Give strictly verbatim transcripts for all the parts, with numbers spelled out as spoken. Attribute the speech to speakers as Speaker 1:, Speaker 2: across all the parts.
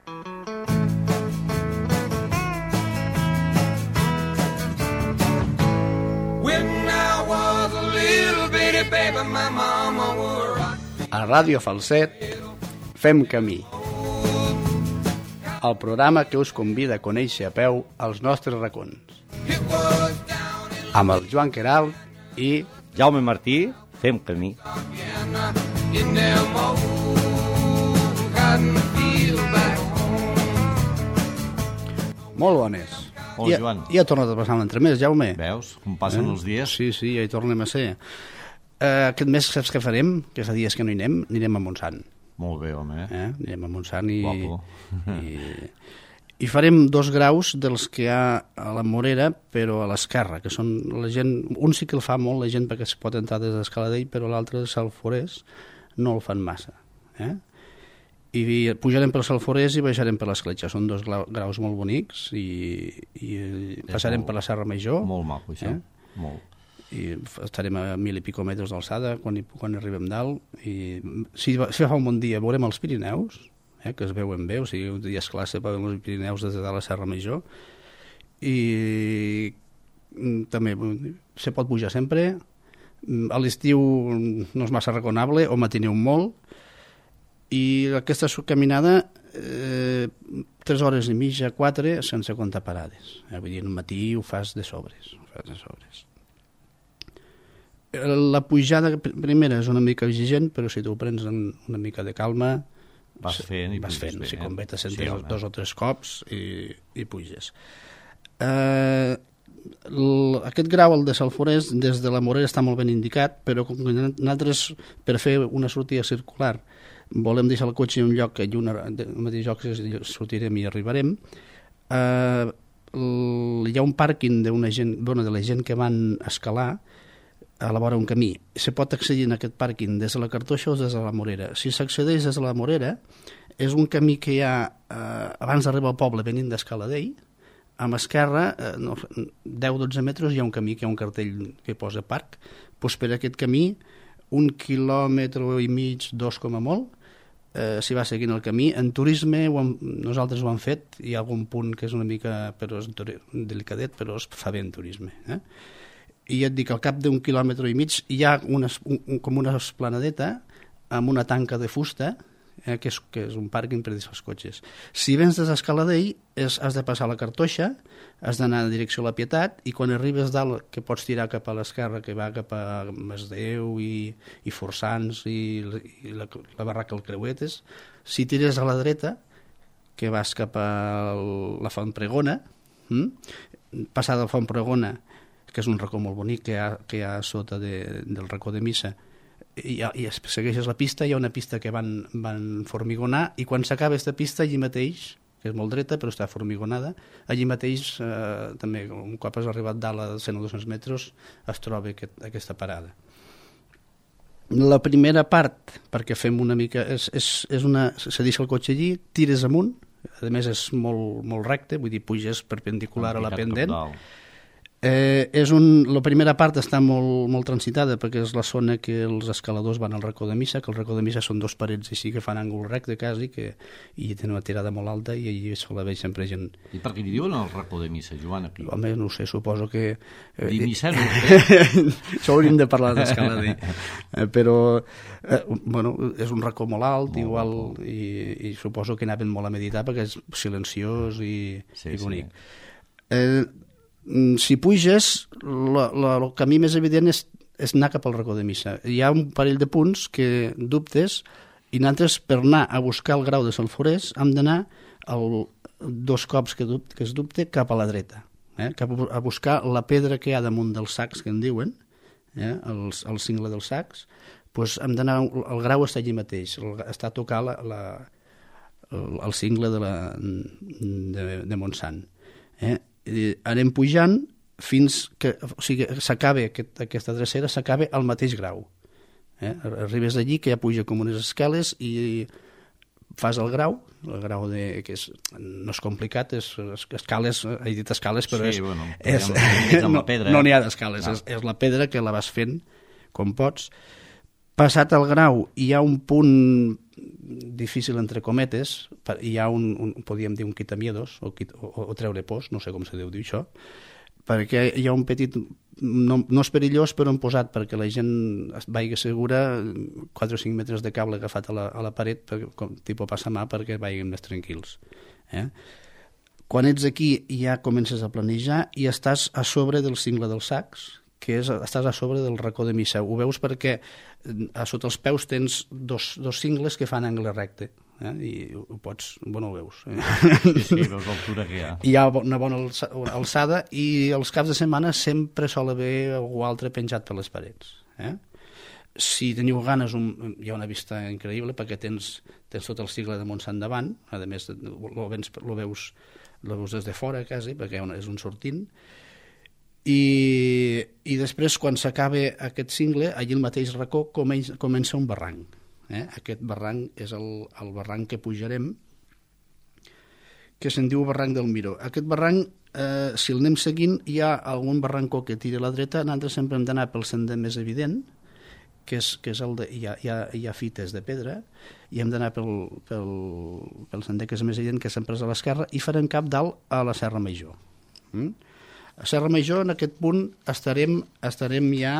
Speaker 1: A Ràdio Falset fem camí. El programa que us convida a conèixer a peu els nostres racons. Amb el Joan Queralt i
Speaker 2: Jaume Martí, fem camí.
Speaker 1: Molt bones.
Speaker 2: Hola,
Speaker 1: ja,
Speaker 2: Joan.
Speaker 1: Ja ha tornat a passar un entremés, Jaume.
Speaker 2: Veus com passen eh? els dies?
Speaker 1: Sí, sí, ja hi tornem a ser. Uh, aquest mes saps què farem? Que fa dies que no hi anem, anirem a Montsant.
Speaker 2: Molt bé, home.
Speaker 1: Eh? Anirem a Montsant i, i, i farem dos graus dels que hi ha a la Morera, però a l'esquerra, que són la gent... Un sí que el fa molt, la gent, perquè es pot entrar des d'Escaladell, però l'altre, Salforès, no el fan massa. Eh? I pujarem per Salforès i baixarem per l'Escletxa. Són dos graus molt bonics i, i passarem molt, per la Serra Major.
Speaker 2: Molt maco, això. Eh? Molt.
Speaker 1: I estarem a mil i pico metres d'alçada quan, quan arribem dalt. I si, si fa un bon dia veurem els Pirineus, eh, que es veuen bé, o sigui, un dia és clar se veuen els Pirineus des de la Serra Major. I també se pot pujar sempre. A l'estiu no és massa recomanable, o matineu molt. I aquesta caminada, eh, tres hores i mitja, quatre, sense comptar parades. Eh, vull dir, al matí ho fas de sobres. Ho fas de sobres. La pujada primera és una mica exigent, però si tu ho prens amb una mica de calma,
Speaker 2: vas fent i
Speaker 1: vas fent.
Speaker 2: Bé,
Speaker 1: si convé, te sentes
Speaker 2: sí,
Speaker 1: dos o tres cops i, i puges. Eh, l, aquest grau, el de Salforès, des de la Morera està molt ben indicat, però com que nosaltres, per fer una sortida circular, volem deixar el cotxe en un lloc, en una, el mateix lloc que sortirem i arribarem, eh, l, hi ha un pàrquing d'una gent, bueno, de la gent que van escalar a la vora un camí. Se pot accedir en aquest pàrquing des de la Cartoixa o des de la Morera. Si s'accedeix des de la Morera, és un camí que hi ha, eh, abans d'arribar al poble venint d'Escaladell, amb esquerra, eh, no, deu a dotze metres, hi ha un camí que hi ha un cartell que posa parc, doncs per aquest camí, un quilòmetre i mig, dos com a molt, eh, s'hi va seguint el camí. En turisme ho hem, nosaltres ho hem fet, hi ha algun punt que és una mica però és delicadet, però es fa bé en turisme. Eh? I ja et dic, al cap d'un quilòmetre i mig hi ha una, un, com una esplanadeta amb una tanca de fusta, eh, que, és, que és un pàrquing per deixar els cotxes. Si vens des d'Escaladell, has de passar la Cartoixa, has d'anar en direcció a la Pietat, i quan arribes dalt, que pots tirar cap a l'esquerra, que va cap a Masdeu i, i Forçans i, i la, la barraca del Creuetes, si tires a la dreta, que vas cap a la Font Pregona, hm? Passada la Font Pregona, que és un racó molt bonic que hi ha, que hi ha sota de, del racó de Missa, i, i segueixes la pista, hi ha una pista que van, van formigonar, i quan s'acaba aquesta pista, allí mateix, que és molt dreta però està formigonada, allí mateix eh, també, un cop has arribat dalt a cent o dos-cents metres, es troba aquest, aquesta parada. La primera part, perquè fem una mica, és, és, és una, se deixa el cotxe allí, tires amunt, a més és molt, molt recte, vull dir, puges perpendicular a la pendent. Eh, és un, la primera part està molt, molt transitada perquè és la zona que els escaladors van al racó de Missa, que el racó de Missa són dos parets així que fan àngul recte quasi, que, i tenen una tirada molt alta i allí se la veig sempre gent.
Speaker 2: I per què li diuen el racó de Missa, Joan, aquí?
Speaker 1: Home, no ho sé, suposo que...
Speaker 2: Eh, Dir Missa no ho sé.
Speaker 1: Això hauríem de parlar d'escalador. eh, però, eh, bueno, és un racó molt alt, molt igual, i, i suposo que anaven molt a meditar perquè és silenciós i, sí, i bonic. Sí. Eh, si puges, la, la, el camí més evident és, és anar cap al racó de Missa. Hi ha un parell de punts que dubtes, i nosaltres, per anar a buscar el grau de Salforès, hem d'anar dos cops que, dubte, que es dubte cap a la dreta, eh? Cap a buscar la pedra que hi ha damunt dels sacs, que en diuen, eh? el, el cingle dels sacs, doncs hem d'anar, el grau està allí mateix, està a tocar la, la, el, el cingle de, la, de, de Montsant. Eh? I anem pujant fins que o sigui, s'acabe aquest, aquesta drecera, s'acabe al mateix grau. Eh? Arribes allí, que ja puja com unes escales, i fas el grau, el grau de, que és, no és complicat, és escales, he dit escales, però sí, és,
Speaker 2: bueno,
Speaker 1: és, no n'hi no ha d'escales, no. és, és la pedra que la vas fent com pots. Passat el grau, hi ha un punt difícil entre cometes, hi ha un, un podríem dir un quitamiedos, o, o, o treure pors, no sé com se deu dir això, perquè hi ha un petit, no, no és perillós, però han posat perquè la gent vagi segura quatre o cinc metres de cable agafat a la, a la paret, per, com, tipus passamà, perquè vagin més tranquils. Eh? Quan ets aquí ja comences a planejar i estàs a sobre del cingle dels sacs, que és, estàs a sobre del racó de missa. Ho veus perquè a sota els peus tens dos, dos cingles que fan angle recte. Eh? I ho pots... Bueno, ho veus. Eh?
Speaker 2: Sí, sí, veus l'altura que hi ha.
Speaker 1: Hi ha una bona alçada i els caps de setmana sempre sol haver algú altre penjat per les parets. Eh? Si teniu ganes, un, hi ha una vista increïble perquè tens, tens tot el cicle de Montsant davant, a més lo, vens, lo, veus, lo veus des de fora quasi, perquè és un sortint. I, i després quan s'acaba aquest cingle allí el mateix racó comença, comença un barranc, eh? Aquest barranc és el, el barranc que pujarem, que se'n diu barranc del Miró. Aquest barranc, eh, si el anem seguint, hi ha algun barrancó que tira a la dreta, nosaltres sempre hem d'anar pel sender més evident, que és, que és el de, hi, ha, hi, ha, hi ha fites de pedra, i hem d'anar pel, pel, pel sender que és més evident, que sempre és a l'esquerra, i farem cap dalt a la Serra Major. Mm? A Serra Major, en aquest punt, estarem, estarem ja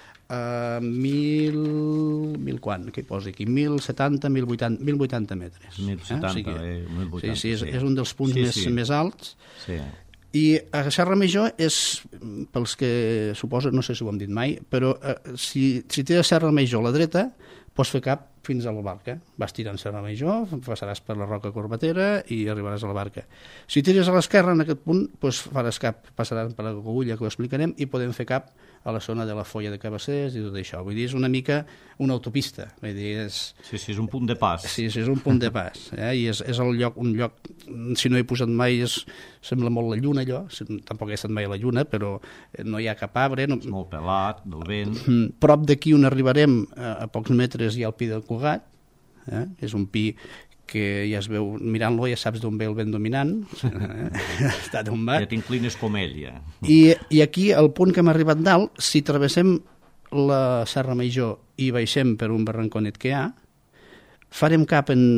Speaker 1: a mil... mil quant? Què hi posa aquí? mil setanta, mil vuitanta, mil vuitanta metres.
Speaker 2: mil setanta, eh? O sigui,
Speaker 1: eh?
Speaker 2: mil vuitanta,
Speaker 1: sí, sí, és,
Speaker 2: sí.
Speaker 1: és un dels punts
Speaker 2: sí,
Speaker 1: més,
Speaker 2: sí.
Speaker 1: més alts.
Speaker 2: Sí.
Speaker 1: I a Serra Major és, pels que suposo, no sé si ho hem dit mai, però eh, si, si tires Serra Major a la dreta, pots fer cap fins a la barca. Vas tirant Serra Major, passaràs per la Roca Corbatera i arribaràs a la barca. Si tires a l'esquerra, en aquest punt, doncs faràs cap, passaràs per la Cogulla, que ho explicarem, i podem fer cap a la zona de la Folla de Cabassers i tot això. Vull dir, és una mica una autopista. Vull dir, és...
Speaker 2: Sí, sí, és un punt de pas.
Speaker 1: Sí, sí, és un punt de pas. Eh? I és, és el lloc, un lloc, si no he posat mai, és, sembla molt la lluna, allò. Tampoc he estat mai a la lluna, però no hi ha cap arbre. No...
Speaker 2: És molt pelat, del vent.
Speaker 1: Prop d'aquí on arribarem, a, a pocs metres, hi ha el Pi del Cugat. Eh? És un pi que ja es veu, mirant-lo ja saps d'on ve el vent dominant, eh? Està tombat.
Speaker 2: Ja t'inclines com ell, ja.
Speaker 1: I, I aquí, al punt que hem arribat dalt, si travessem la Serra Major i baixem per un barranconet que hi ha, farem cap en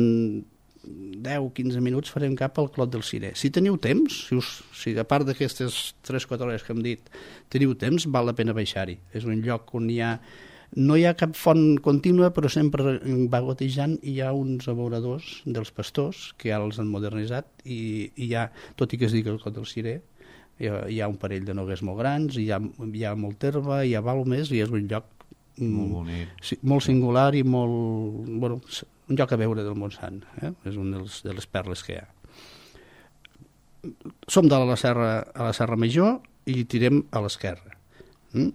Speaker 1: deu a quinze minuts, farem cap al Clot del Cirer. Si teniu temps, si, us, si a part d'aquestes tres o quatre hores que hem dit, teniu temps, val la pena baixar-hi. És un lloc on hi ha no hi ha cap font contínua, però sempre va gotejant, i hi ha uns abeuradors dels pastors, que ara els han modernitzat, i, i hi ha, tot i que es digui el Clot del Cirer, hi ha, hi ha un parell de noguers molt grans, hi ha, hi ha molt herba, hi ha balmes, i és un lloc
Speaker 2: molt bonic,
Speaker 1: sí, molt singular i molt... Bueno, un lloc a veure del Montsant, eh? És una de les perles que hi ha. Som dalt a la Serra, a la Serra Major i tirem a l'esquerra. Mm?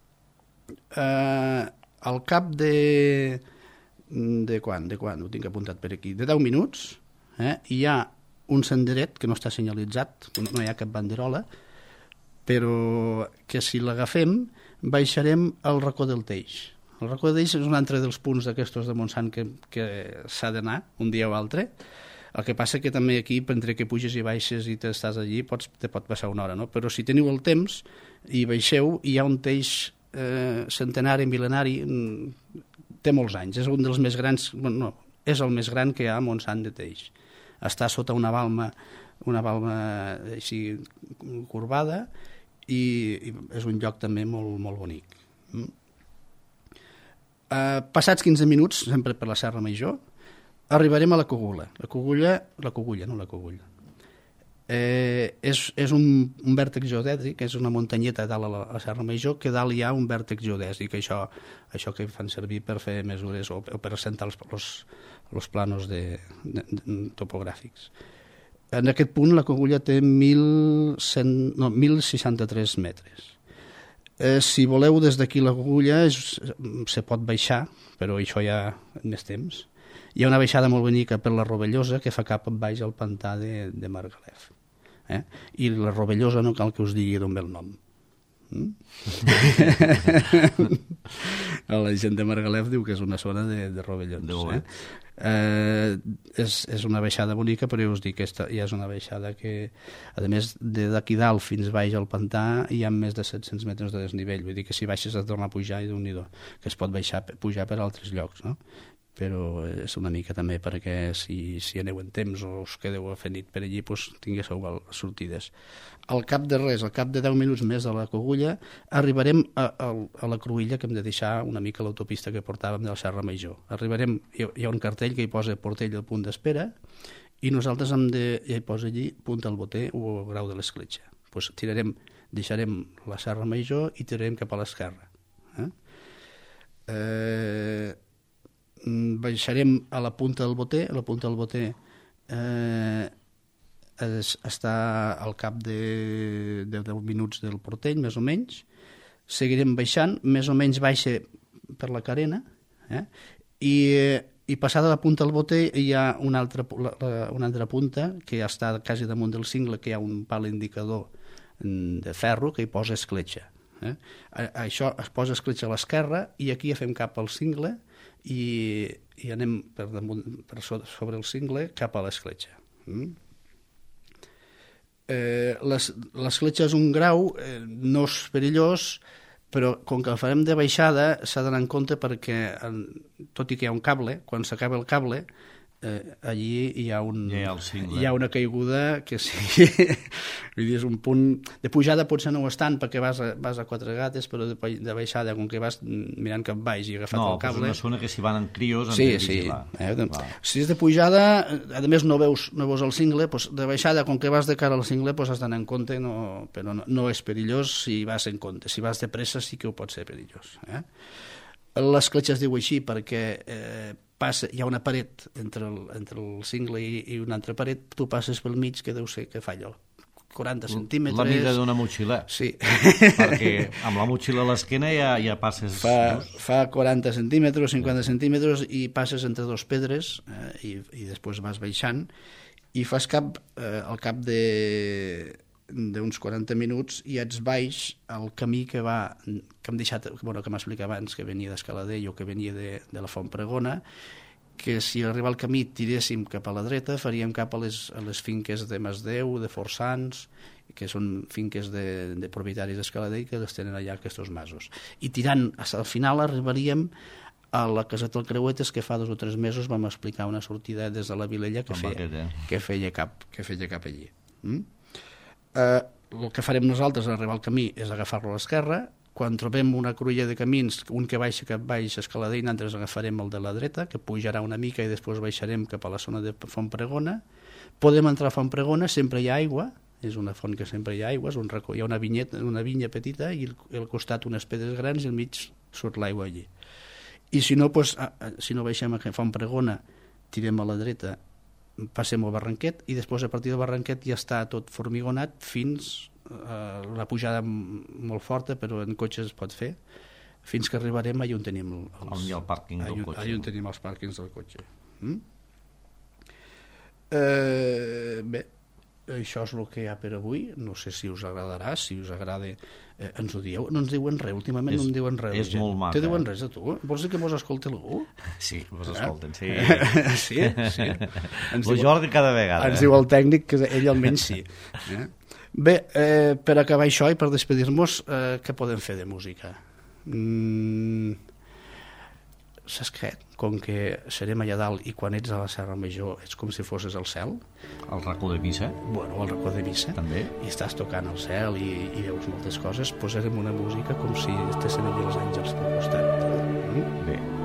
Speaker 1: Uh, al cap de de quan, de quan, ho tinc apuntat per aquí, de deu minuts, eh, hi ha un senderet que no està senyalitzat, no hi ha cap banderola, però que si l'agafem baixarem al racó del Teix. El racó del Teix és un altre dels punts d'aquestos de Montsant que, que s'ha d'anar un dia o altre. El que passa que també aquí, entre que puges i baixes i t'estàs allí, pots, te pot passar una hora, no? Però si teniu el temps i baixeu, hi ha un teix Eh, centenari, mil·lenari, té molts anys, és un dels més grans, bueno, no, és el més gran que hi ha a Montsant de Teix. Està sota una balma, una balma així corbada, i, i és un lloc també molt, molt bonic. Mm. Eh, passats quinze minuts, sempre per la Serra Major, arribarem a la Cogulla. La Cogulla, la Cogulla, no la Cogulla. Eh, és, és un, un vèrtex geodèsic, és una muntanyeta dalt a la, a la Serra Major, que dalt hi ha un vèrtex geodèsic, això, això que fan servir per fer mesures o, o per assentar els, els, els planos de, de, de, topogràfics. En aquest punt la Cogulla té mil cent, no, mil seixanta-tres metres. Eh, si voleu des d'aquí la Cogulla és, se pot baixar, però això ja més temps. Hi ha una baixada molt bonica per la Rovellosa que fa cap baix al pantà de, de Margalef. Eh? I la Rovellosa no cal que us digui d'on ve el nom. Mm? La gent de Margalef diu que és una zona de, de rovellons. Eh? Eh, és, és una baixada bonica, però ja us dic que esta, ja és una baixada que, a més, d'aquí dalt fins baix al pantà hi ha més de set-cents metres de desnivell. Vull dir que si baixes has de tornar a pujar i d'un nidó, que es pot baixar, pujar per altres llocs, no? però és una mica també perquè si, si aneu en temps o us quedeu a fer nit per allí, doncs tinguéssiu sortides. Al cap de res, al cap de deu minuts més de la Cogulla, arribarem a, a, a la Cruïlla, que hem de deixar una mica l'autopista que portàvem de la Serra Major. Arribarem, hi, hi ha un cartell que hi posa Portell al punt d'espera, i nosaltres hem de, ja hi posa allí Punt al Boter o Grau de l'Escletxa. Pues tirarem, deixarem la Serra Major i tirarem cap a l'esquerra. Eh? Eh, baixarem a la Punta del Boter. A la Punta del Boter eh, es, està al cap de, de deu minuts del Portell, més o menys. Seguirem baixant, més o menys baixa per la Carena, eh? I, i passada la Punta del Boter hi ha una altra, la, una altra punta que ja està quasi damunt del cingle, que hi ha un pal indicador de ferro que hi posa Escletxa. Eh? Això es posa Escletxa a l'esquerra i aquí ja fem cap al cingle i, i anem per, damunt, per sobre el cingle cap a l'Escletxa. Mm? Eh, L'Escletxa és un grau, eh, no és perillós, però com que el farem de baixada s'ha d'anar en compte perquè, tot i que hi ha un cable, quan s'acaba el cable, eh, allí hi ha, un,
Speaker 2: hi, ha
Speaker 1: hi ha una caiguda que sí, vull dir, és un punt de pujada, potser no ho és tant perquè vas a, vas a quatre gates, però de, de baixada, com que vas mirant cap baix i agafat
Speaker 2: no,
Speaker 1: el cable...
Speaker 2: No, és una zona que si van en crios han
Speaker 1: sí,
Speaker 2: de vigilar.
Speaker 1: Sí, eh? Si és de pujada, a més no veus, no veus el cingle, doncs de baixada, com que vas de cara al cingle, doncs has d'anar en compte, no, però no, no és perillós si vas en compte. Si vas de pressa sí que ho pot ser perillós. Eh? L'Escletxa es diu així perquè eh, passa, hi ha una paret entre el, entre el cingle i, i una altra paret, tu passes pel mig, que deu ser que falla quaranta centímetres...
Speaker 2: La mida d'una motxilla.
Speaker 1: Sí.
Speaker 2: Perquè amb la motxilla a l'esquena ja, ja passes...
Speaker 1: Fa, fa quaranta centímetres, cinquanta centímetres i passes entre dos pedres eh, i, i després vas baixant i fas cap, eh, al cap de d'uns quaranta minuts i ets baix al camí que va que hem deixat, bueno, que m'ha explicat abans, que venia d'Escaladell o que venia de, de la Font Pregona, que si arriba al camí tiréssim cap a la dreta faríem cap a les, a les finques de Masdeu, de Forçans, que són finques de, de propietaris d'Escaladell que les tenen allà aquests masos. I tirant, al final arribaríem a la caseta del Creuetes, que fa dos o tres mesos vam explicar una sortida des de la Vilella que, feia, que, feia, cap, que feia cap allí. Mm? Eh, el que farem nosaltres en arribar al camí és agafar-lo a l'esquerra. Quan trobem una cruïlla de camins, un que baixa cap baix Escaladell, nosaltres agafarem el de la dreta, que pujarà una mica i després baixarem cap a la zona de Font Pregona. Podem entrar a Font Pregona, sempre hi ha aigua, és una font que sempre hi ha aigua, és un racó, hi ha una, vinyeta, una vinya petita i al costat unes pedres grans i al mig surt l'aigua allí. I si no, doncs, si no baixem a Font Pregona, tirem a la dreta, passem al Barranquet i després a partir del Barranquet ja està tot formigonat fins a la pujada molt forta, però en cotxe es pot fer, fins que arribarem allà on tenim els,
Speaker 2: on hi ha el pàrquing del cotxe.
Speaker 1: Allà on tenim els pàrquings del cotxe. Mm? Eh, bé, això és el que hi ha per avui. No sé si us agradarà, si us agrada, eh, ens ho dieu. No ens diuen res, últimament és, no en diuen res.
Speaker 2: És molt maca.
Speaker 1: Te diuen res a tu? Vols dir que mos escolti algú?
Speaker 2: Sí, mos escolten, sí.
Speaker 1: sí, sí.
Speaker 2: Ens el Jordi cada vegada.
Speaker 1: Ens diu el tècnic que ell almenys sí. Eh? Bé, eh, per acabar això i per despedir-nos, eh, què podem fer de música? Mm, saps què? Com que serem allà dalt i quan ets a la Serra Major ets com si fosses al cel.
Speaker 2: El racó de missa.
Speaker 1: Bueno, el racó de missa.
Speaker 2: També.
Speaker 1: I estàs tocant el cel i, i veus moltes coses, posarem una música com si estessin allà els àngels pel costat. Mm?
Speaker 2: Bé.